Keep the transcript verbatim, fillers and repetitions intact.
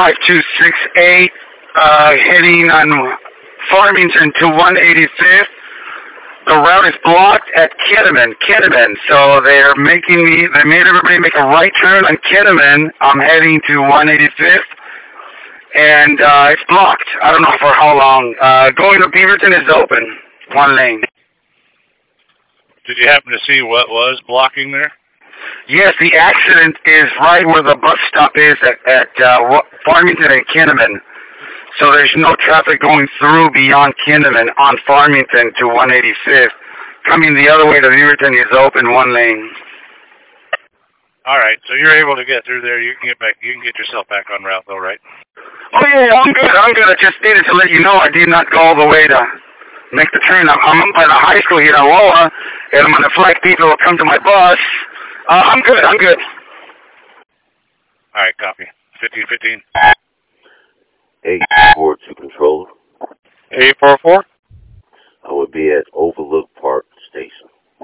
five two six eight, uh, heading on Farmington to one eighty-fifth. The route is blocked at Kinnaman, Kinnaman. So they're making me, they made everybody make a right turn on Kinnaman. I'm heading to one eighty-fifth. And uh, it's blocked. I don't know for how long. Uh, going to Beaverton is open. One lane. Did you happen to see what was blocking there? Yes, the accident is right where the bus stop is at, at uh, Farmington and Kinnaman. So there's no traffic going through beyond Kinnaman on Farmington to one eighty-fifth. Coming the other way to Beaverton is open, one lane. All right, so you're able to get through there. You can get back. You can get yourself back on route, though, right? Oh yeah, I'm good. I'm good. I just needed to let you know I did not go all the way to make the turn. I'm, I'm up by the high school here in Aloha, and I'm going to flag people who come to my bus. Uh, I'm good. I'm good. All right, copy. fifteen fifteen. eight four two controller. eight four four. I would be at Overlook Park Station.